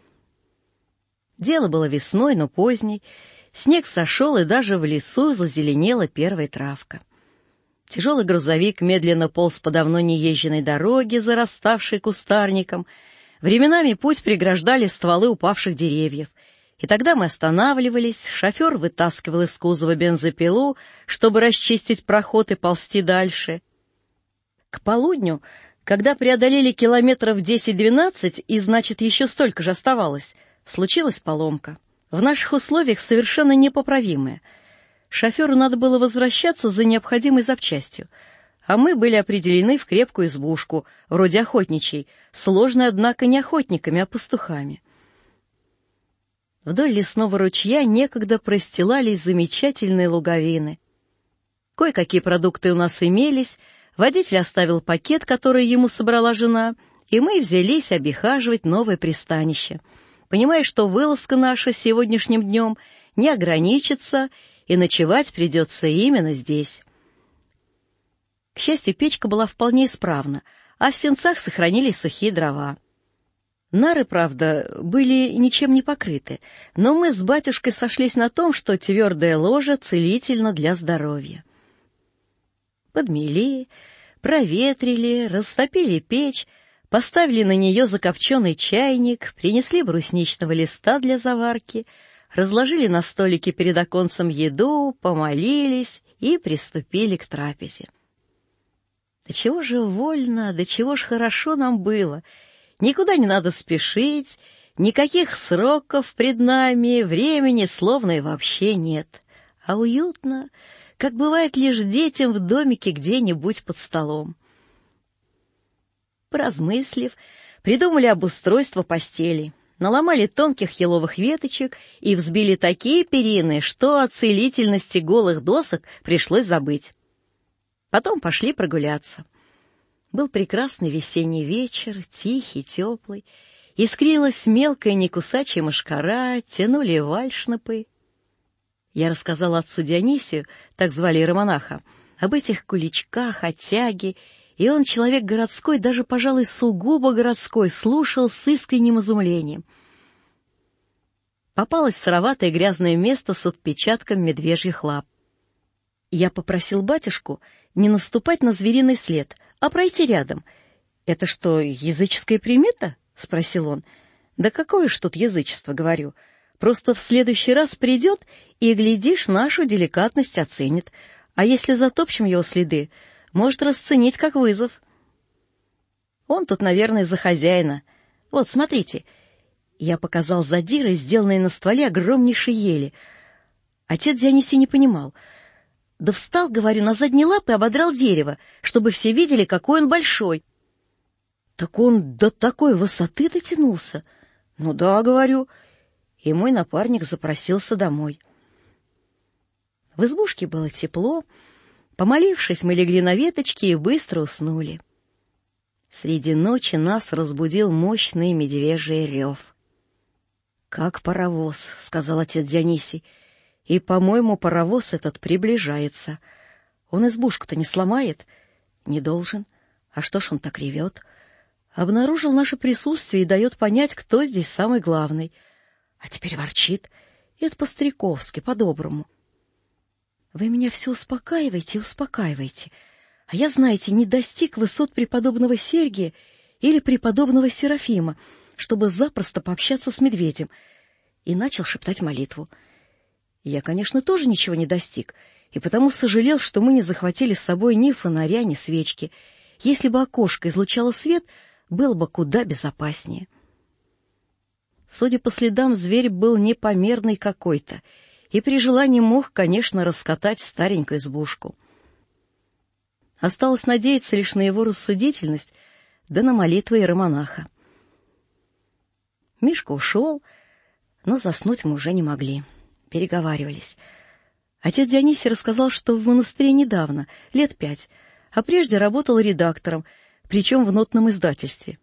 Дело было весной, но поздней. Снег сошел, и даже в лесу зазеленела первая травка. Тяжелый грузовик медленно полз по давно неезженной дороге, зараставшей кустарником. Временами путь преграждали стволы упавших деревьев. И тогда мы останавливались, шофер вытаскивал из кузова бензопилу, чтобы расчистить проход и ползти дальше. К полудню, когда преодолели километров десять-двенадцать, и, значит, еще столько же оставалось, случилась поломка. В наших условиях совершенно непоправимая. Шоферу надо было возвращаться за необходимой запчастью, а мы были определены в крепкую избушку, вроде охотничьей, сложной, однако, не охотниками, а пастухами. Вдоль лесного ручья некогда простилались замечательные луговины. Кое-какие продукты у нас имелись, водитель оставил пакет, который ему собрала жена, и мы взялись обихаживать новое пристанище, понимая, что вылазка наша сегодняшним днем не ограничится, и ночевать придется именно здесь. К счастью, печка была вполне исправна, а в сенцах сохранились сухие дрова. Нары, правда, были ничем не покрыты, но мы с батюшкой сошлись на том, что твердое ложе целительно для здоровья. Подмели, проветрили, растопили печь, поставили на нее закопченный чайник, принесли брусничного листа для заварки, разложили на столике перед оконцем еду, помолились и приступили к трапезе. Да чего же вольно, да чего ж хорошо нам было! Никуда не надо спешить, никаких сроков пред нами, времени словно и вообще нет. А уютно, как бывает лишь детям в домике где-нибудь под столом. Поразмыслив, придумали обустройство постелей. Наломали тонких еловых веточек и взбили такие перины, что о целительности голых досок пришлось забыть. Потом пошли прогуляться. Был прекрасный весенний вечер, тихий, теплый. Искрилась мелкая некусачья мошкара, тянули вальшнапы. Я рассказала отцу Дионисию, так звали иеромонаха, об этих куличках, о тяге, и он, человек городской, даже, пожалуй, сугубо городской, слушал с искренним изумлением. Попалось сыроватое грязное место с отпечатком медвежьих лап. Я попросил батюшку не наступать на звериный след, а пройти рядом. — Это что, языческая примета? — спросил он. — Да какое ж тут язычество, говорю. Просто в следующий раз придет и, глядишь, нашу деликатность оценит. А если затопчем его следы, может расценить как вызов. Он тут, наверное, за хозяина. Вот, смотрите. Я показал задирой, сделанной на стволе огромнейшей ели. Отец Дионисий не понимал. Да встал, говорю, на задние лапы и ободрал дерево, чтобы все видели, какой он большой. Так он до такой высоты дотянулся. Ну да, говорю. И мой напарник запросился домой. В избушке было тепло. Помолившись, мы легли на веточки и быстро уснули. Среди ночи нас разбудил мощный медвежий рев. «Как паровоз», — сказал отец Дионисий, — «и, по-моему, паровоз этот приближается. Он избушку-то не сломает?» «Не должен. А что ж он так ревет?» «Обнаружил наше присутствие и дает понять, кто здесь самый главный. А теперь ворчит. И это по-стариковски, по-доброму. Вы меня все успокаиваете и успокаиваете. А я, знаете, не достиг высот преподобного Сергия или преподобного Серафима, чтобы запросто пообщаться с медведем». И начал шептать молитву. Я, конечно, тоже ничего не достиг, и потому сожалел, что мы не захватили с собой ни фонаря, ни свечки. Если бы окошко излучало свет, было бы куда безопаснее. Судя по следам, зверь был непомерный какой-то, и при желании мог, конечно, раскатать старенькую избушку. Осталось надеяться лишь на его рассудительность, да на молитвы иеромонаха. Мишка ушел, но заснуть мы уже не могли. Переговаривались. Отец Дионисий рассказал, что в монастыре недавно, лет пять, а прежде работал редактором, причем в нотном издательстве.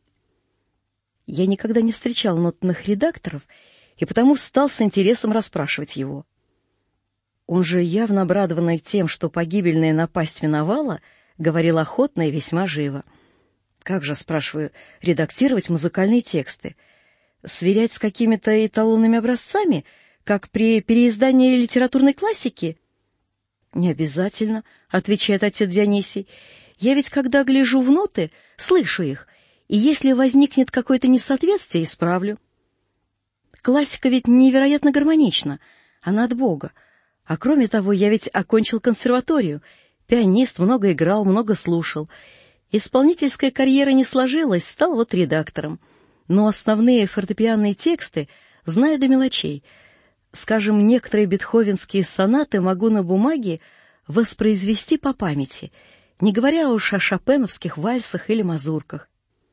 Я никогда не встречал нотных редакторов, и потому стал с интересом расспрашивать его. Он же, явно обрадованный тем, что погибельная напасть миновала, говорил охотно и весьма живо. Как же, спрашиваю, редактировать музыкальные тексты? Сверять с какими-то эталонными образцами, как при переиздании литературной классики? Не обязательно, отвечает отец Дионисий. Я ведь, когда гляжу в ноты, слышу их, и если возникнет какое-то несоответствие, исправлю. Классика ведь невероятно гармонична, она от Бога. А кроме того, я ведь окончил консерваторию, пианист, много играл, много слушал. Исполнительская карьера не сложилась, стал вот редактором. Но основные фортепианные тексты знаю до мелочей. Скажем, некоторые бетховенские сонаты могу на бумаге воспроизвести по памяти, не говоря уж о шопеновских вальсах или мазурках.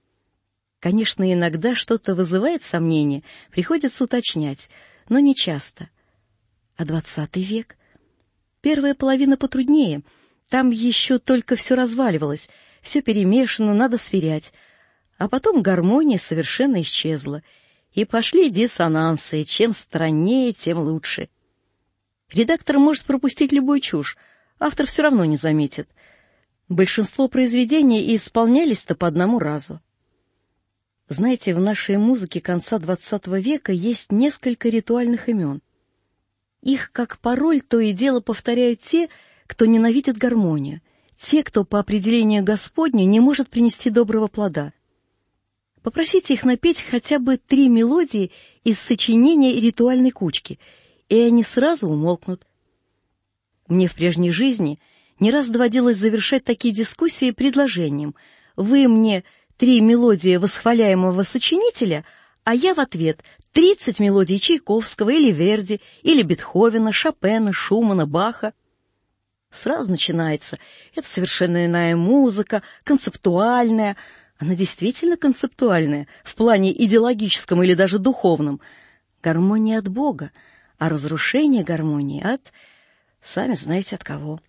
Конечно, иногда что-то вызывает сомнения, приходится уточнять, но не часто. А двадцатый век? Первая половина потруднее, там еще только все разваливалось, все перемешано, надо сверять. А потом гармония совершенно исчезла, и пошли диссонансы, чем страннее, тем лучше. Редактор может пропустить любую чушь, автор все равно не заметит. Большинство произведений исполнялись-то по одному разу. Знаете, в нашей музыке конца двадцатого века есть несколько ритуальных имен. Их, как пароль, то и дело повторяют те, кто ненавидит гармонию, те, кто по определению Господню не может принести доброго плода. Попросите их напеть хотя бы три мелодии из сочинения ритуальной кучки, и они сразу умолкнут. Мне в прежней жизни не раз доводилось завершать такие дискуссии предложением: «Вы мне три мелодии восхваляемого сочинителя, а я в ответ тридцать мелодий Чайковского или Верди, или Бетховена, Шопена, Шумана, Баха». Сразу начинается: это совершенно иная музыка, концептуальная. Она действительно концептуальная, в плане идеологическом или даже духовном. Гармония от Бога, а разрушение гармонии от... сами знаете от кого.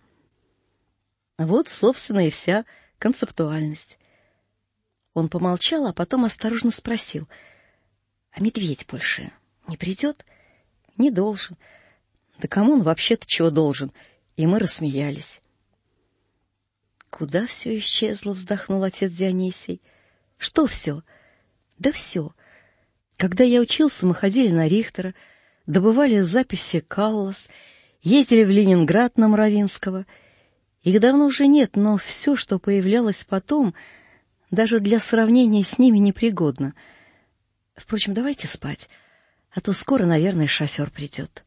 Вот, собственно, и вся концептуальность. Он помолчал, а потом осторожно спросил: «А медведь больше не придет?» «Не должен». «Да кому он вообще-то чего должен?» И мы рассмеялись. «Куда все исчезло?» — вздохнул отец Дионисий. «Что все?» «Да все. Когда я учился, мы ходили на Рихтера, добывали записи Каллас, ездили в Ленинград на Мравинского. Их давно уже нет, но все, что появлялось потом, даже для сравнения с ними непригодно. Впрочем, давайте спать, а то скоро, наверное, шофер придет».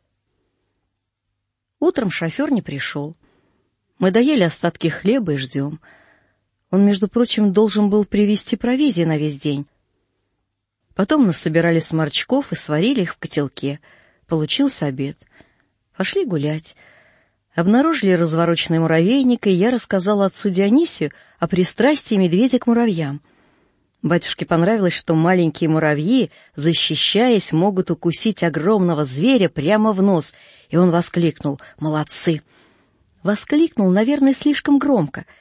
Утром шофер не пришел. Мы доели остатки хлеба и ждем. Он, между прочим, должен был привезти провизии на весь день. Потом насобирали сморчков и сварили их в котелке. Получился обед. Пошли гулять. Обнаружили развороченный муравейник, и я рассказала отцу Дионисию о пристрастии медведя к муравьям. Батюшке понравилось, что маленькие муравьи, защищаясь, могут укусить огромного зверя прямо в нос, и он воскликнул: «Молодцы!» Воскликнул, наверное, слишком громко,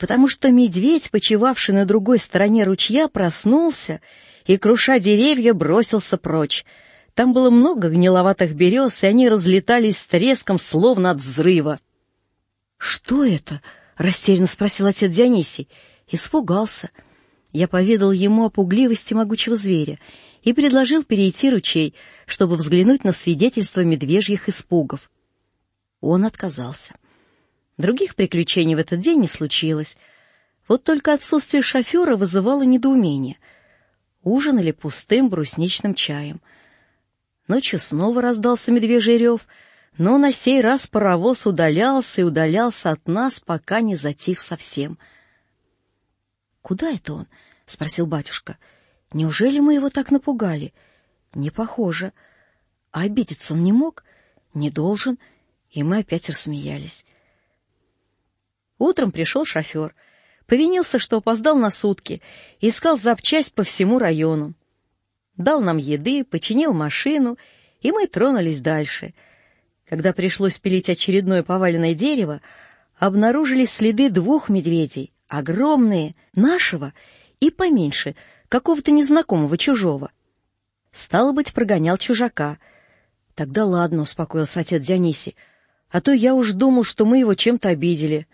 потому что медведь, почивавший на другой стороне ручья, проснулся и, круша деревья, бросился прочь. Там было много гниловатых берез, и они разлетались с треском, словно от взрыва. — Что это? — растерянно спросил отец Дионисий. Испугался. Я поведал ему о пугливости могучего зверя и предложил перейти ручей, чтобы взглянуть на свидетельства медвежьих испугов. Он отказался. Других приключений в этот день не случилось. Вот только отсутствие шофера вызывало недоумение. Ужинали пустым брусничным чаем. Ночью снова раздался медвежий рев, но на сей раз паровоз удалялся и удалялся от нас, пока не затих совсем. — Куда это он? — спросил батюшка. — Неужели мы его так напугали? — Не похоже. А обидеться он не мог? — Не должен. И мы опять рассмеялись. Утром пришел шофер. Повинился, что опоздал на сутки, искал запчасть по всему району. Дал нам еды, починил машину, и мы тронулись дальше. Когда пришлось пилить очередное поваленное дерево, обнаружились следы двух медведей, огромные, нашего, и поменьше, какого-то незнакомого чужого. Стало быть, прогонял чужака. Тогда ладно, успокоился отец Дионисий, а то я уж думал, что мы его чем-то обидели.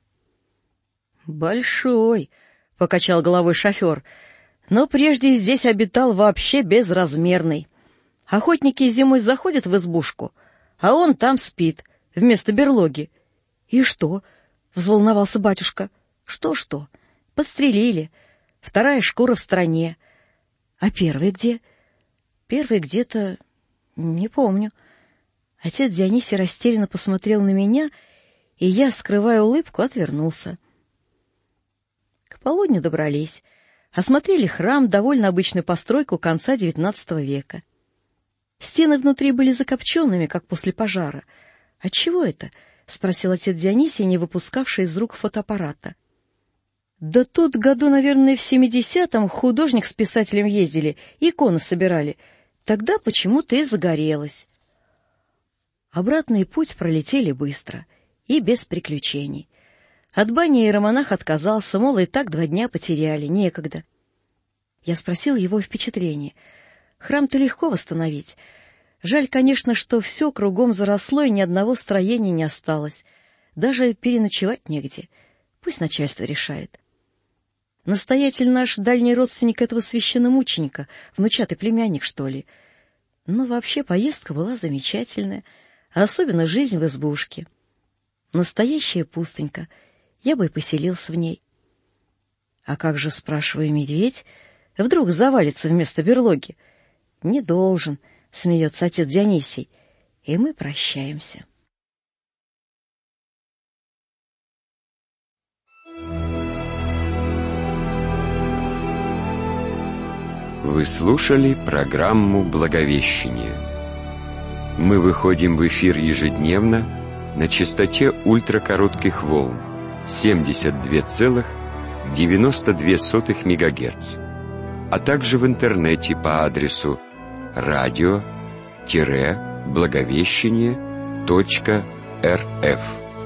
«Большой», — покачал головой шофер, — «но прежде здесь обитал вообще безразмерный. Охотники зимой заходят в избушку, а он там спит, вместо берлоги». «И что?» — взволновался батюшка. «Что-что? Подстрелили. Вторая шкура в стороне. А первый где?» «Первый где-то... не помню». Отец Дионисий растерянно посмотрел на меня, и я, скрывая улыбку, отвернулся. К полудню добрались. Осмотрели храм, довольно обычную постройку конца девятнадцатого века. Стены внутри были закопченными, как после пожара. — Отчего это? — спросил отец Дионисий, не выпускавший из рук фотоаппарата. — Да тут году, наверное, в семидесятом художник с писателем ездили, иконы собирали. Тогда почему-то и загорелось. Обратный путь пролетели быстро и без приключений. От бани иеромонах отказался, мол, и так два дня потеряли, некогда. Я спросил его впечатление. Храм-то легко восстановить. Жаль, конечно, что все кругом заросло, и ни одного строения не осталось. Даже переночевать негде. Пусть начальство решает. Настоятель наш дальний родственник этого священномученика, внучатый племянник, что ли. Но вообще поездка была замечательная, а особенно жизнь в избушке. Настоящая пустынька. Я бы и поселился в ней. А как же, спрашиваю, медведь? Вдруг завалится вместо берлоги? Не должен, смеется отец Дионисий. И мы прощаемся. Вы слушали программу «Благовещение». Мы выходим в эфир ежедневно на частоте ультракоротких волн семьдесят два целых девяносто две сотых мегагерц, а также в интернете по адресу радио благовещение точка эр эф.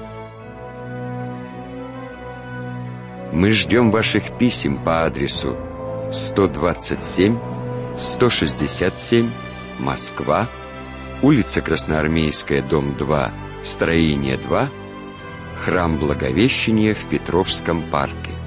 Мы ждем ваших писем по адресу сто двадцать семь сто шестьдесят семь, Москва, улица Красноармейская, дом два, строение два, Храм Благовещения в Петровском парке.